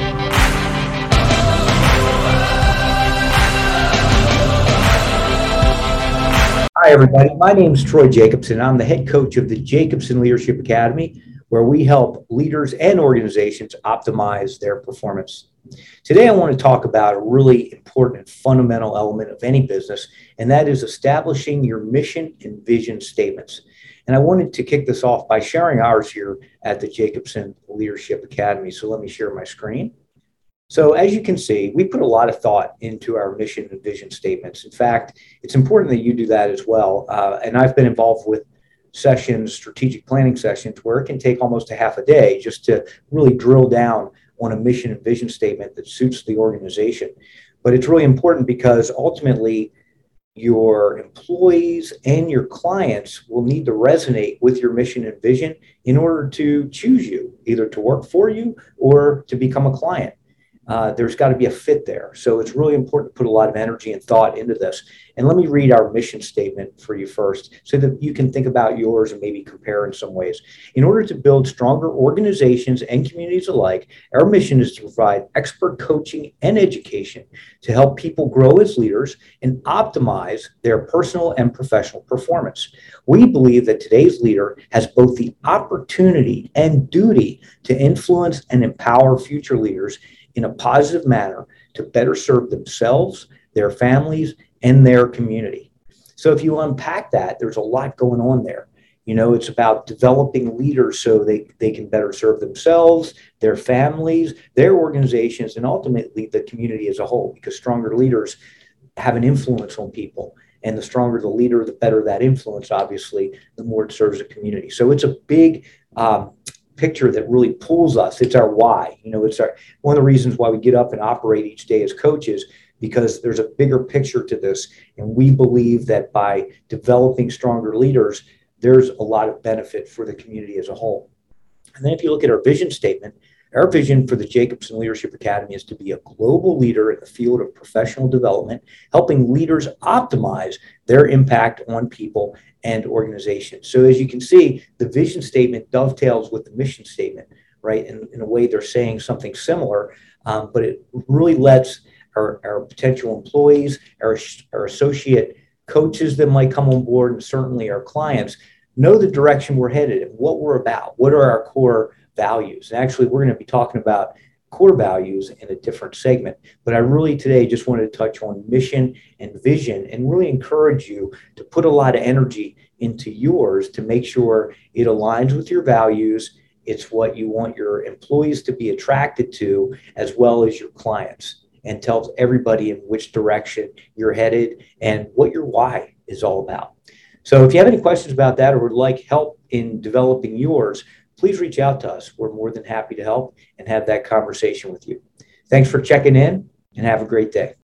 Hi, everybody. My name is Troy Jacobson. I'm the head coach of the Jacobson Leadership Academy, where we help leaders and organizations optimize their performance. Today, I want to talk about a really important and fundamental element of any business, and that is establishing your mission and vision statements. And I wanted to kick this off by sharing ours here at the Jacobson Leadership Academy. So let me share my screen. So as you can see, we put a lot of thought into our mission and vision statements. In fact, it's important that you do that as well. And I've been involved with sessions, strategic planning sessions, where it can take almost a half a day just to really drill down on a mission and vision statement that suits the organization. But it's really important because ultimately your employees and your clients will need to resonate with your mission and vision in order to choose you, either to work for you or to become a client. There's got to be a fit there. So it's really important to put a lot of energy and thought into this. And let me read our mission statement for you first so that you can think about yours and maybe compare in some ways. In order to build stronger organizations and communities alike, our mission is to provide expert coaching and education to help people grow as leaders and optimize their personal and professional performance. We believe that today's leader has both the opportunity and duty to influence and empower future leaders in a positive manner to better serve themselves, their families, and their community. So if you unpack that, there's a lot going on there. You know, it's about developing leaders so they can better serve themselves, their families, their organizations, and ultimately the community as a whole, because stronger leaders have an influence on people. And the stronger the leader, the better that influence, obviously, the more it serves the community. So it's a big picture that really pulls us. It's our why. You know, it's one of the reasons why we get up and operate each day as coaches, because there's a bigger picture to this. And we believe that by developing stronger leaders, there's a lot of benefit for the community as a whole. And then if you look at our vision statement, our vision for the Jacobson Leadership Academy is to be a global leader in the field of professional development, helping leaders optimize their impact on people and organizations. So as you can see, the vision statement dovetails with the mission statement, right? In a way, they're saying something similar, but it really lets our potential employees, our associate coaches that might come on board, and certainly our clients know the direction we're headed and what we're about. What are our core values? And actually, we're going to be talking about core values in a different segment. But I really today just wanted to touch on mission and vision and really encourage you to put a lot of energy into yours to make sure it aligns with your values. It's what you want your employees to be attracted to, as well as your clients, and tells everybody in which direction you're headed and what your why is all about. So if you have any questions about that or would like help in developing yours, please reach out to us. We're more than happy to help and have that conversation with you. Thanks for checking in and have a great day.